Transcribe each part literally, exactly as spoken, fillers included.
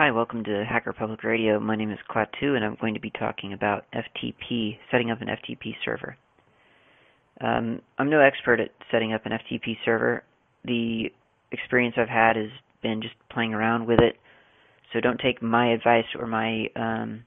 Hi, welcome to Hacker Public Radio. My name is Klaatu, and I'm going to be talking about F T P, setting up an F T P server. Um, I'm no expert at setting up an F T P server. The experience I've had has been just playing around with it, so don't take my advice or my um,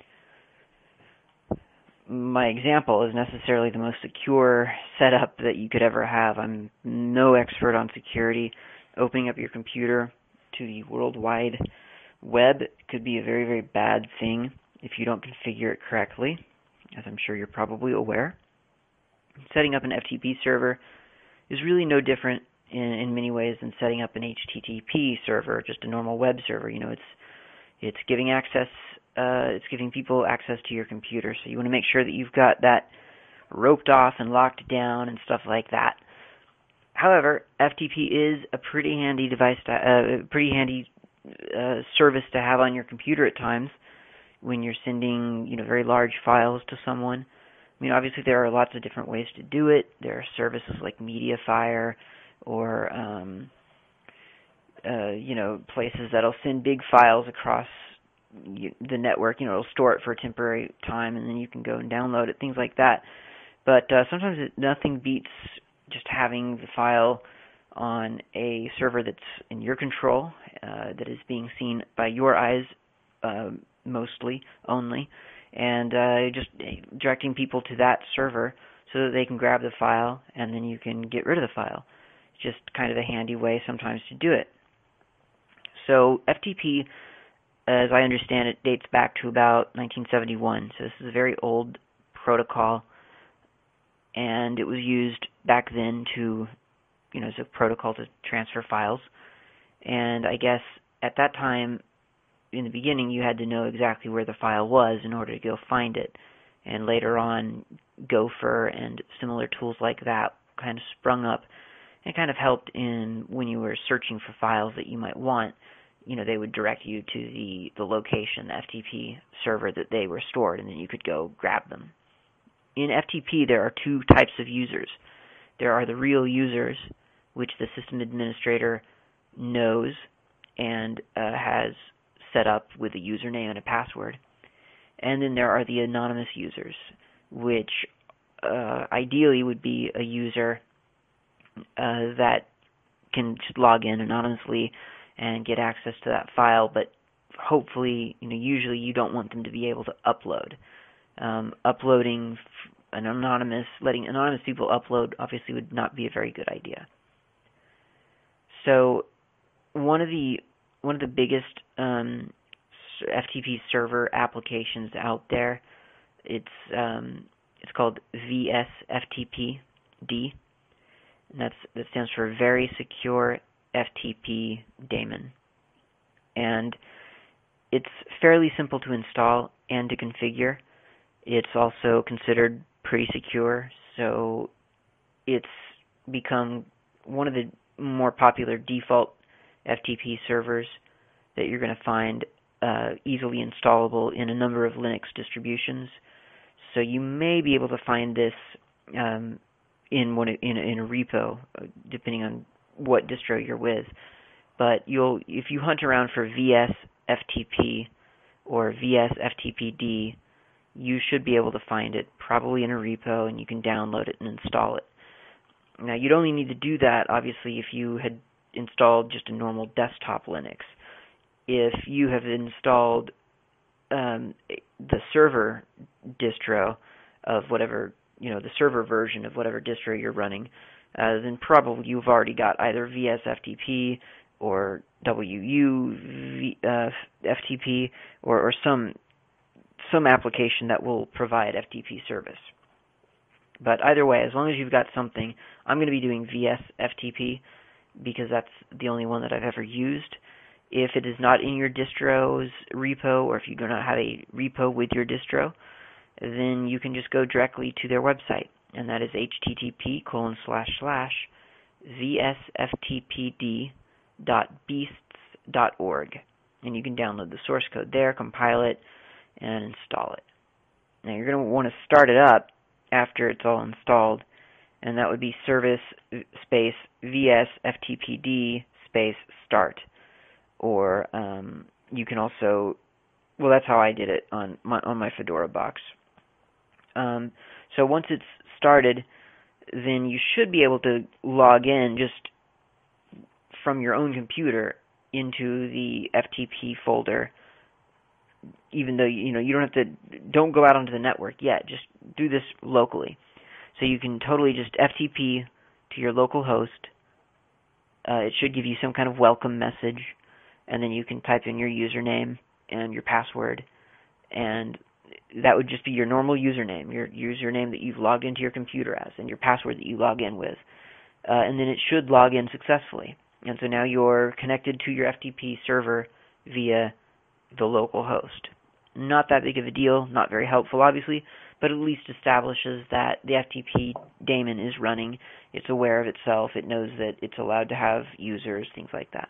my example as necessarily the most secure setup that you could ever have. I'm no expert on security. Opening up your computer to the worldwide web could be a very, very bad thing if you don't configure it correctly, as I'm sure you're probably aware. Setting up an F T P server is really no different in, in many ways than setting up an H T T P server, just a normal web server. You know, it's it's giving access, uh, it's giving people access to your computer. So you want to make sure that you've got that roped off and locked down and stuff like that. However, F T P is a pretty handy device, to, uh, pretty handy uh, service to have on your computer at times when you're sending, you know, very large files to someone. I mean, obviously there are lots of different ways to do it. There are services like Mediafire or, um, uh, you know, places that'll send big files across the network. You know, it'll store it for a temporary time, and then you can go and download it, things like that. But uh, sometimes it, nothing beats just having the file on a server that's in your control, uh, that is being seen by your eyes uh, mostly, only, and uh, just directing people to that server so that they can grab the file and then you can get rid of the file. It's just kind of a handy way sometimes to do it. So F T P, as I understand it, dates back to about nineteen seventy-one, so this is a very old protocol, and it was used back then to, you know, as a protocol to transfer files. And I guess at that time, in the beginning, you had to know exactly where the file was in order to go find it. And later on, Gopher and similar tools like that kind of sprung up and kind of helped in when you were searching for files that you might want. You know, they would direct you to the, the location, the F T P server that they were stored, and then you could go grab them. In F T P, there are two types of users. There are the real users, which the system administrator knows and uh, has set up with a username and a password. And then there are the anonymous users, which uh, ideally would be a user uh, that can just log in anonymously and get access to that file, but hopefully, you know, usually you don't want them to be able to upload. Um, uploading an anonymous, letting anonymous people upload obviously would not be a very good idea. So one of the one of the biggest um, F T P server applications out there, it's um, it's called V S F T P D, and that's that stands for Very Secure F T P Daemon, and it's fairly simple to install and to configure. It's also considered pretty secure, so it's become one of the more popular default F T P servers that you're going to find uh, easily installable in a number of Linux distributions. So you may be able to find this um, in one in, in a repo, depending on what distro you're with. But you'll if you hunt around for V S F T P or V S F T P D, you should be able to find it probably in a repo, and you can download it and install it. Now, you'd only need to do that, obviously, if you had installed just a normal desktop Linux. If you have installed um, the server distro of whatever, you know, the server version of whatever distro you're running, uh, then probably you've already got either V S F T P or W U v, uh, F T P or, or some some application that will provide F T P service. But either way, as long as you've got something, I'm going to be doing V S F T P because that's the only one that I've ever used. If it is not in your distro's repo, or if you do not have a repo with your distro, then you can just go directly to their website, and that is http colon slash slash vsftpd dot beasts dot org, and you can download the source code there, compile it, and install it. Now you're going to want to start it up after it's all installed, and that would be service space vsftpd space start, or um, you can also, well, that's how I did it on my on my Fedora box. Um, so once it's started, then you should be able to log in just from your own computer into the F T P folder. Even though you know you don't have to, don't go out onto the network yet. Just do this locally. So you can totally just F T P to your local host. Uh, it should give you some kind of welcome message, and then you can type in your username and your password, and that would just be your normal username, your username that you've logged into your computer as, and your password that you log in with. Uh, and then it should log in successfully. And so now you're connected to your F T P server via the local host. Not that big of a deal, not very helpful obviously, but at least establishes that the F T P daemon is running. It's aware of itself. It knows that it's allowed to have users, things like that.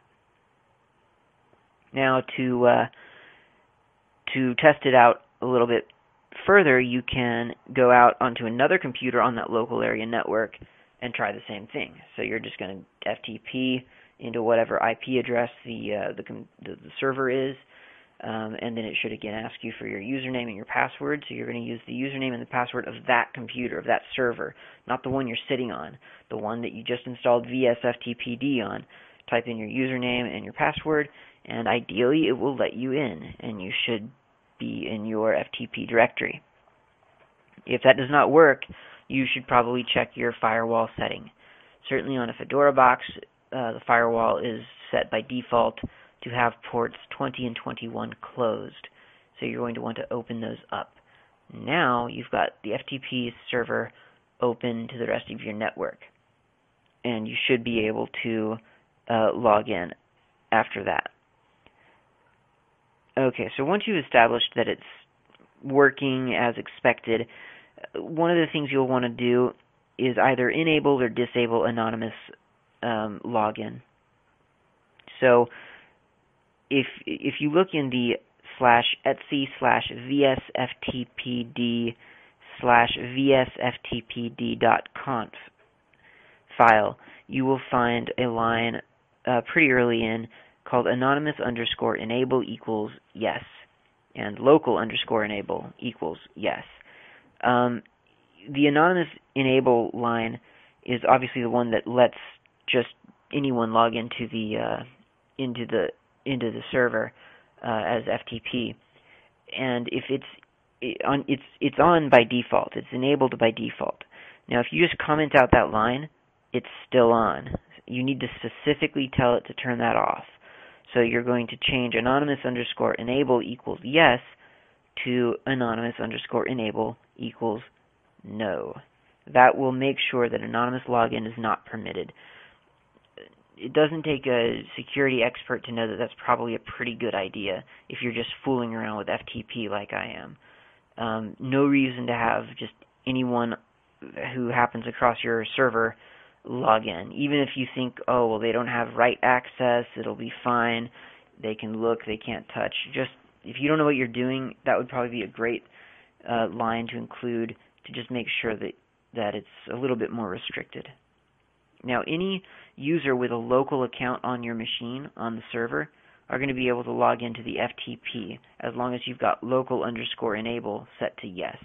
Now to uh, to test it out a little bit further, you can go out onto another computer on that local area network and try the same thing. So you're just going to F T P into whatever I P address the uh, the, the, the server is, um, and then it should again ask you for your username and your password. So you're going to use the username and the password of that computer, of that server, not the one you're sitting on, the one that you just installed V S F T P D on. Type in your username and your password, and ideally it will let you in, and you should be in your F T P directory. If that does not work, you should probably check your firewall setting. Certainly on a Fedora box, uh, the firewall is set by default to have ports twenty and twenty-one closed. So you're going to want to open those up. Now you've got the F T P server open to the rest of your network, and you should be able to uh, log in after that. Okay, so once you've established that it's working as expected, one of the things you'll want to do is either enable or disable anonymous um, login. So if if you look in the slash etsy slash vsftpd slash vsftpd dot conf file, you will find a line uh, pretty early in called anonymous underscore enable equals yes, and local underscore enable equals yes. Um, the anonymous enable line is obviously the one that lets just anyone log into the uh, into the into the server uh, as F T P, and if it's it on it's it's on by default. It's enabled by default. Now, if you just comment out that line, it's still on. You need to specifically tell it to turn that off. So you're going to change anonymous underscore enable equals yes to anonymous underscore enable equals no. That will make sure that anonymous login is not permitted. It doesn't take a security expert to know that that's probably a pretty good idea if you're just fooling around with F T P like I am. Um, no reason to have just anyone who happens across your server log in. Even if you think, oh, well, they don't have write access, it'll be fine, they can look, they can't touch. Just, if you don't know what you're doing, that would probably be a great uh, line to include to just make sure that, that it's a little bit more restricted. Now, any user with a local account on your machine, on the server, are going to be able to log into the F T P as long as you've got local underscore enable set to yes.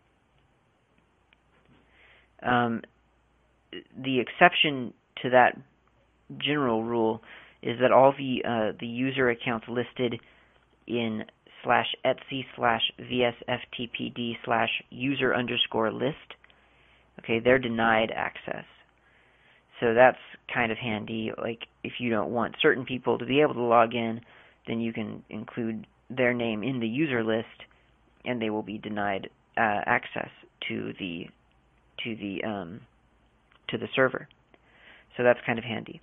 Um, the exception to that general rule is that all the uh, the user accounts listed in slash etsy slash vsftpd slash user underscore list, okay, they're denied access. So that's kind of handy. Like, if you don't want certain people to be able to log in, then you can include their name in the user list, and they will be denied uh, access to the to the um, to the server. So that's kind of handy.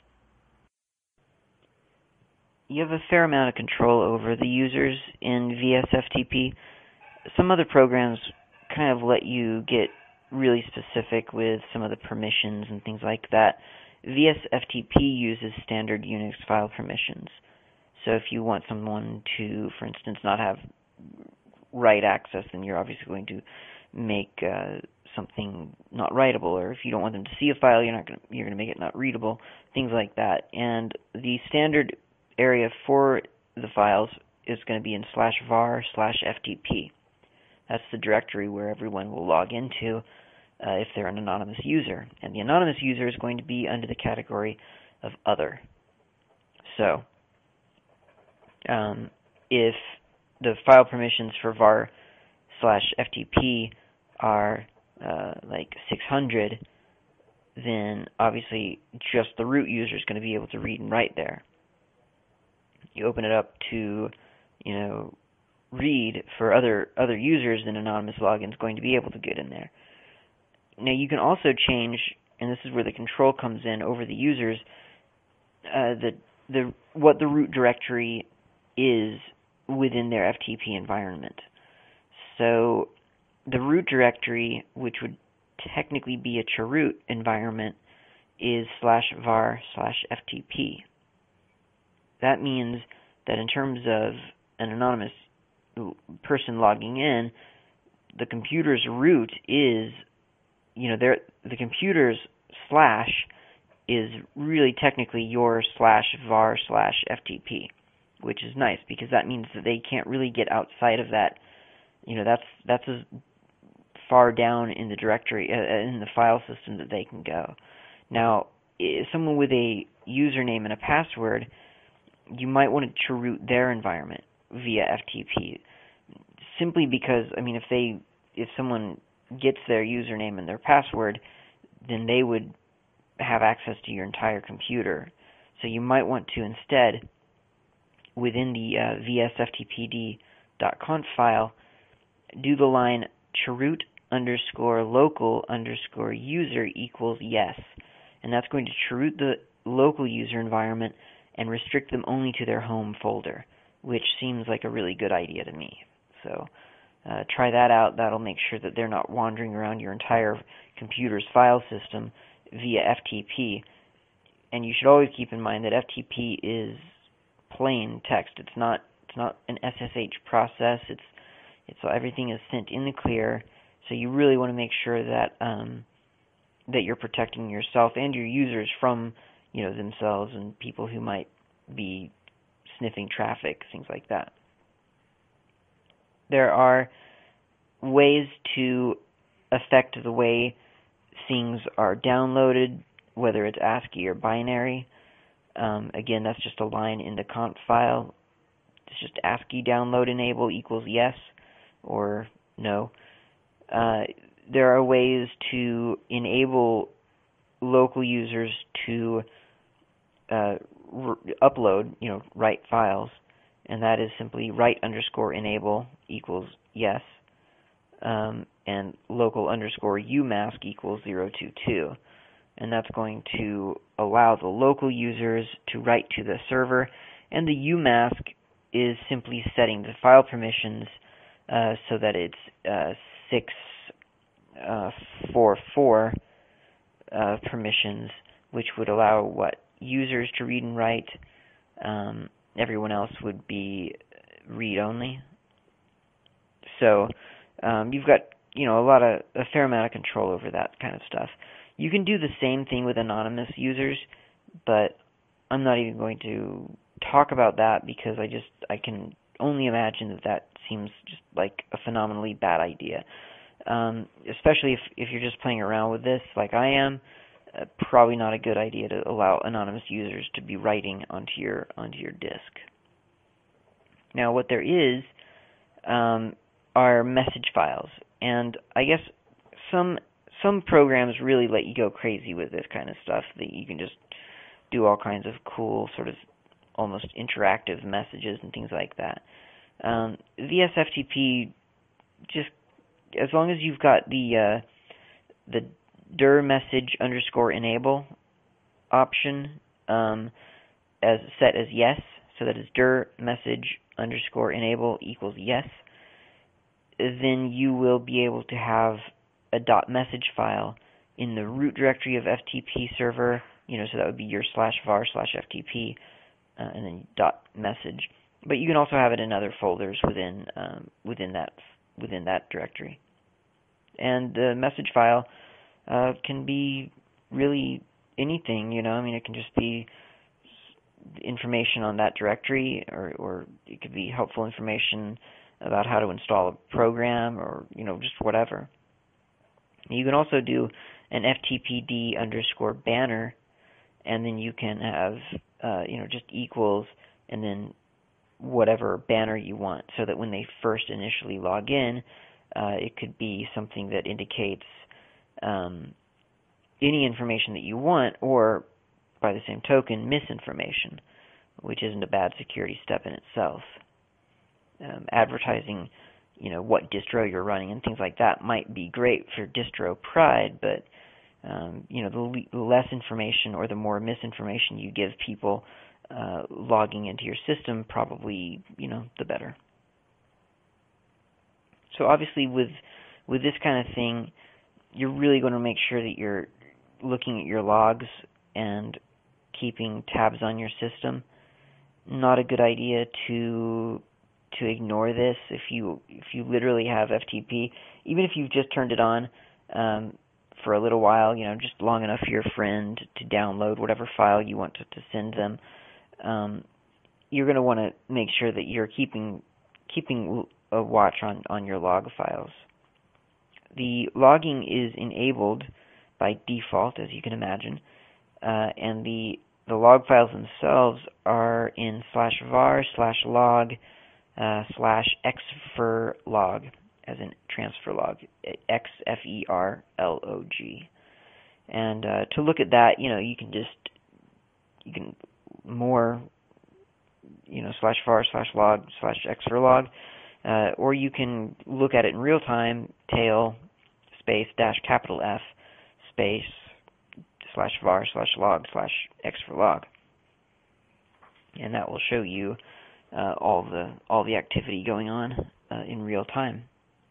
You have a fair amount of control over the users in V S F T P. Some other programs kind of let you get really specific with some of the permissions and things like that. V S F T P uses standard Unix file permissions. So if you want someone to, for instance, not have write access, then you're obviously going to make uh, something not writable. Or if you don't want them to see a file, you're not going to, you're going to make it not readable. Things like that. And the standard area for the files is going to be in slash var slash ftp. That's the directory where everyone will log into uh, if they're an anonymous user. And the anonymous user is going to be under the category of other. So, um, if the file permissions for var slash ftp are uh, like six hundred, then obviously just the root user is going to be able to read and write there. You open it up to, you know, read for other other users, then anonymous login is going to be able to get in there. Now you can also change, and this is where the control comes in over the users, uh, the the what the root directory is within their F T P environment. So the root directory, which would technically be a chroot environment, is slash var slash ftp. That means that in terms of an anonymous person logging in, the computer's root is, you know, their the computer's slash is really technically your slash var slash ftp, which is nice because that means that they can't really get outside of that. You know, that's that's as far down in the directory, uh, in the file system that they can go. Now, someone with a username and a password, you might want to chroot their environment via F T P, simply because, I mean, if they, if someone gets their username and their password, then they would have access to your entire computer. So you might want to instead, within the uh, vsftpd.conf file, do the line chroot underscore local underscore user equals yes. And that's going to chroot the local user environment and restrict them only to their home folder, which seems like a really good idea to me. So uh, try that out. That'll make sure that they're not wandering around your entire computer's file system via F T P. And you should always keep in mind that F T P is plain text. It's not it's not an S S H process. It's it's everything is sent in the clear. So you really want to make sure that um, that you're protecting yourself and your users from, you know, themselves and people who might be sniffing traffic, things like that. There are ways to affect the way things are downloaded, whether it's ASCII or binary. Um, again, that's just a line in the conf file. It's just ASCII download enable equals yes or no. Uh, there are ways to enable local users to uh, r- upload, you know, write files, and that is simply write underscore enable equals yes, um, and local underscore umask equals zero two two, and that's going to allow the local users to write to the server, and the umask is simply setting the file permissions uh, so that it's uh, six uh, four four uh, permissions, which would allow what users to read and write. Um, everyone else would be read only. So um, you've got, you know, a lot of a fair amount of control over that kind of stuff. You can do the same thing with anonymous users, but I'm not even going to talk about that because I just I can only imagine that that seems just like a phenomenally bad idea. Um, especially if if you're just playing around with this like I am, uh, probably not a good idea to allow anonymous users to be writing onto your onto your disk. Now, what there is um, are message files, and I guess some some programs really let you go crazy with this kind of stuff. That you can just do all kinds of cool, sort of almost interactive messages and things like that. Um, V S F T P, just as long as you've got the uh, the dir message underscore enable option um, as set as yes, so that is dir message underscore enable equals yes, then you will be able to have a dot message file in the root directory of F T P server, you know, so that would be your slash var slash F T P, uh, and then dot message. But you can also have it in other folders within um, within that within that directory. And the message file uh, can be really anything, you know. I mean, it can just be information on that directory, or, or it could be helpful information about how to install a program, or, you know, just whatever. You can also do an F T P D underscore banner, and then you can have, uh, you know, just equals, and then whatever banner you want, so that when they first initially log in, uh, it could be something that indicates um, any information that you want, or by the same token, misinformation, which isn't a bad security step in itself. Um, advertising, you know, what distro you're running and things like that might be great for distro pride, but um, you know, the, le- the less information or the more misinformation you give people uh, logging into your system, probably, you know, the better. So obviously, with with this kind of thing, you're really going to make sure that you're looking at your logs and keeping tabs on your system. Not a good idea to to ignore this if you if you literally have F T P, even if you've just turned it on um, for a little while, you know, just long enough for your friend to download whatever file you want to, to send them. Um, you're going to want to make sure that you're keeping keeping a watch on, on your log files. The logging is enabled by default, as you can imagine, uh, and the the log files themselves are in slash var slash log uh, slash xferlog, as in transfer log, X F E R L O G. And uh, to look at that, you know, you can just you can more, you know, slash var slash log slash xferlog, uh, or you can look at it in real time, tail space dash capital F space slash var slash log slash xferlog, and that will show you uh, all the all the activity going on uh, in real time.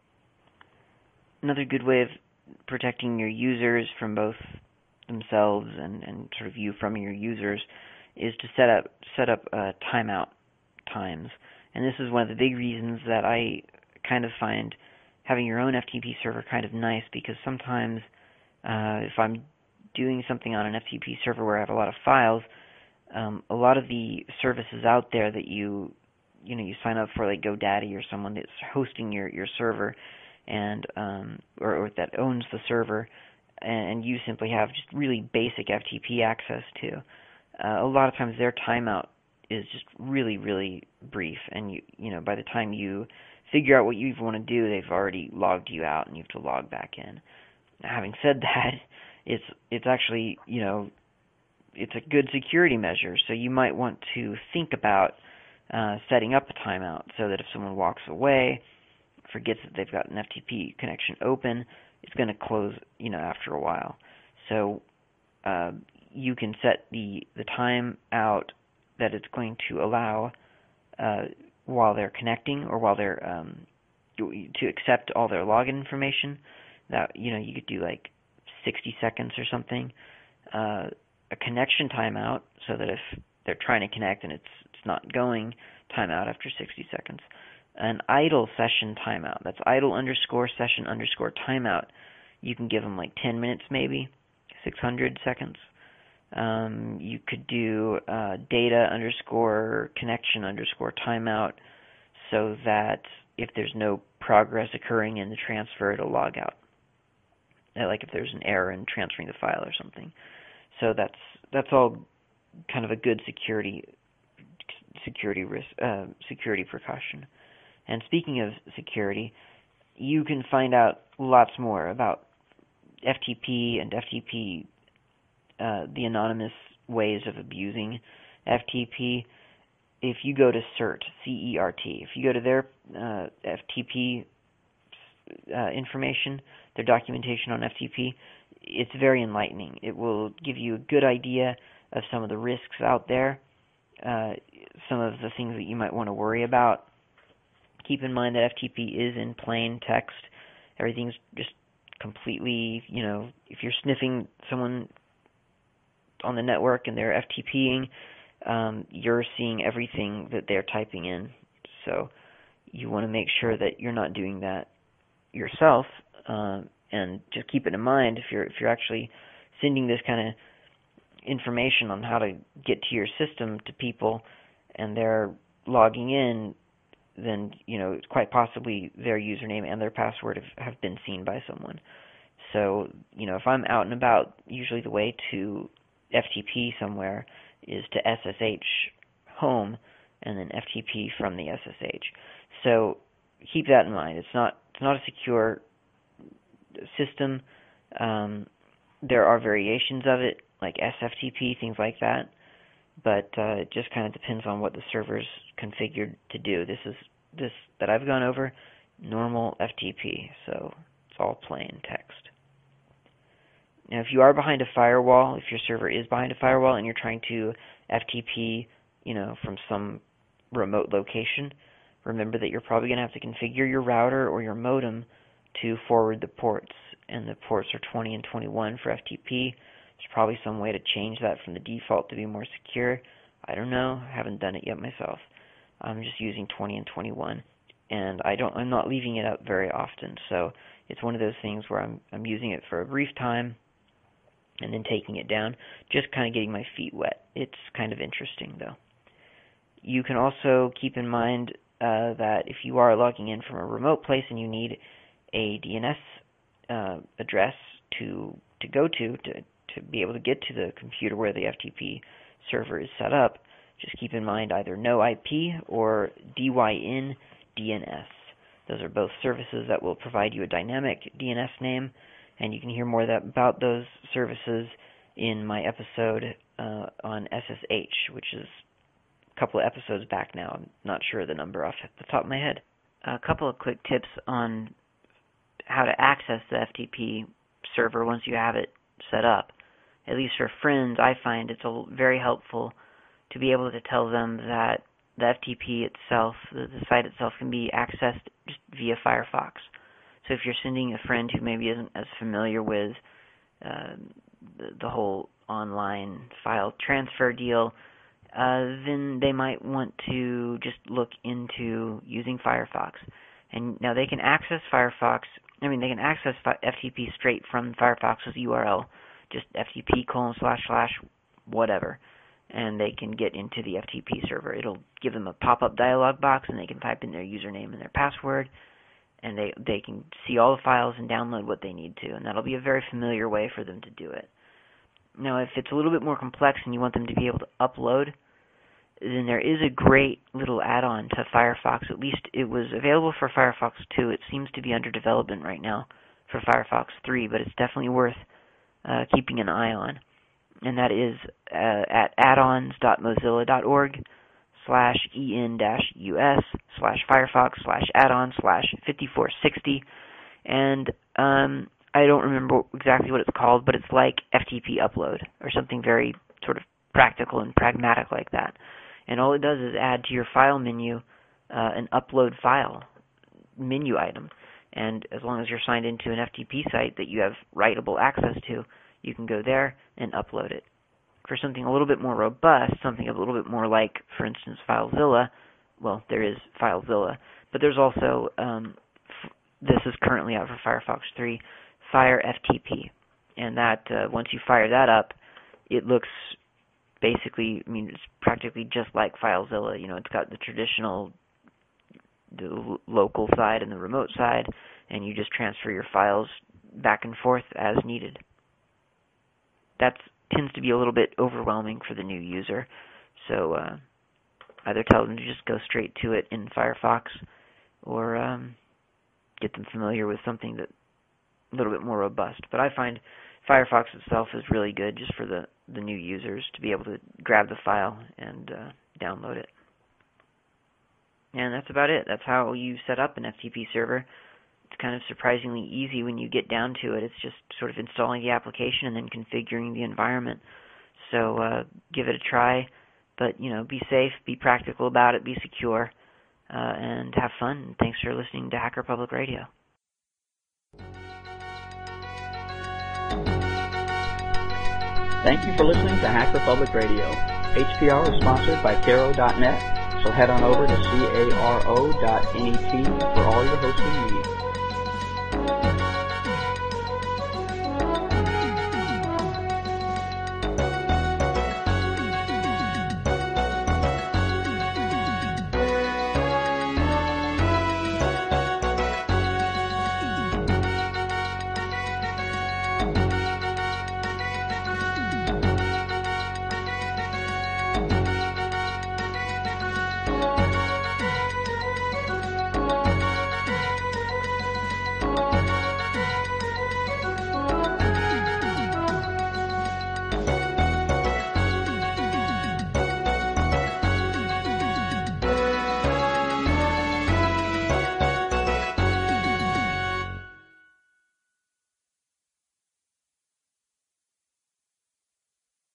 Another good way of protecting your users from both themselves and, and sort of you from your users is to set up set up uh, timeout times, and this is one of the big reasons that I kind of find having your own F T P server kind of nice, because sometimes uh, if I'm doing something on an F T P server where I have a lot of files, um, a lot of the services out there that you you know you sign up for, like GoDaddy or someone that's hosting your, your server, and um, or, or that owns the server, and you simply have just really basic F T P access to. Uh, a lot of times their timeout is just really, really brief, and you you know by the time you figure out what you even want to do, they've already logged you out, and you have to log back in. Now, having said that, it's it's actually, you know, it's a good security measure, so you might want to think about uh, setting up a timeout so that if someone walks away, forgets that they've got an F T P connection open, it's going to close, you know, after a while. So uh, you can set the, the time out that it's going to allow uh, while they're connecting, or while they're um, to accept all their login information. That, you know, you could do like sixty seconds or something. Uh, a connection timeout, so that if they're trying to connect and it's it's not going, timeout after sixty seconds. An idle session timeout. That's idle underscore session underscore timeout. You can give them like ten minutes, maybe six hundred seconds. Um, you could do uh, data underscore connection underscore timeout, so that if there's no progress occurring in the transfer, it'll log out. Like if there's an error in transferring the file or something. So that's that's all kind of a good security security risk uh, security precaution. And speaking of security, you can find out lots more about F T P and F T P, uh, the anonymous ways of abusing F T P. If you go to CERT, C E R T, if you go to their uh, F T P uh, information, their documentation on F T P, it's very enlightening. It will give you a good idea of some of the risks out there, uh, some of the things that you might want to worry about. Keep in mind that F T P is in plain text. Everything's just completely, you know, if you're sniffing someone on the network and they're FTPing, um, you're seeing everything that they're typing in. So you want to make sure that you're not doing that yourself, uh, and just keep it in mind if you're if you're actually sending this kind of information on how to get to your system to people, and they're logging in, then, you know, quite possibly their username and their password have, have been seen by someone. So, you know, if I'm out and about, usually the way to F T P somewhere is to S S H home and then F T P from the S S H. So keep that in mind. It's not it's not a secure system. Um, there are variations of it, like S F T P, things like that, but uh, it just kind of depends on what the server's configured to do. This is this that I've gone over, normal F T P, so it's all plain text. Now, if you are behind a firewall, if your server is behind a firewall and you're trying to F T P, you know, from some remote location, remember that you're probably going to have to configure your router or your modem to forward the ports, and the ports are twenty and twenty-one for F T P. There's probably some way to change that from the default to be more secure. I don't know. I haven't done it yet myself. I'm just using twenty and twenty-one, and I don't. I'm not leaving it up very often, so it's one of those things where I'm I'm using it for a brief time and then taking it down, just kind of getting my feet wet. It's kind of interesting, though. You can also keep in mind uh, that if you are logging in from a remote place and you need a D N S uh, address to to go to, to to be able to get to the computer where the F T P server is set up, just keep in mind either no I P or D Y N D N S. Those are both services that will provide you a dynamic D N S name, and you can hear more that, about those services in my episode uh, on S S H, which is a couple of episodes back now. I'm not sure the number off the top of my head. A couple of quick tips on how to access the F T P server once you have it set up. At least for friends, I find it's a, very helpful to be able to tell them that the F T P itself, the, the site itself, can be accessed just via Firefox. So if you're sending a friend who maybe isn't as familiar with uh, the, the whole online file transfer deal, uh, then they might want to just look into using Firefox. And now they can access Firefox, I mean, they can access F T P straight from Firefox's U R L, just F T P colon slash slash whatever, and they can get into the F T P server. It'll give them a pop-up dialog box, and they can type in their username and their password, and they they can see all the files and download what they need to, and that'll be a very familiar way for them to do it. Now, if it's a little bit more complex and you want them to be able to upload, then there is a great little add-on to Firefox. At least it was available for Firefox two. It seems to be under development right now for Firefox three, but it's definitely worth uh, keeping an eye on. And that is uh, at addons dot mozilla dot org slash en dash us slash Firefox slash addon slash fifty-four sixty. And um, I don't remember exactly what it's called, but it's like F T P upload or something very sort of practical and pragmatic like that. And all it does is add to your file menu uh, an upload file menu item. And as long as you're signed into an F T P site that you have writable access to, you can go there and upload it. For something a little bit more robust, something a little bit more like, for instance, FileZilla, well, there is FileZilla, but there's also, um, f- this is currently out for Firefox three, Fire F T P. And that, uh, once you fire that up, it looks basically, I mean, it's practically just like FileZilla. You know, it's got the traditional the local side and the remote side, and you just transfer your files back and forth as needed. That tends to be a little bit overwhelming for the new user, so uh, either tell them to just go straight to it in Firefox, or um, get them familiar with something that a little bit more robust. But I find Firefox itself is really good just for the, the new users to be able to grab the file and uh, download it. And that's about it. That's how you set up an F T P server. It's kind of surprisingly easy when you get down to it. It's just sort of installing the application and then configuring the environment. So uh, give it a try, but you know, be safe, be practical about it, be secure, uh, and have fun. And thanks for listening to Hacker Public Radio. Thank you for listening to Hacker Public Radio. H P R is sponsored by Caro dot net, so head on over to caro dot net for all your hosting needs.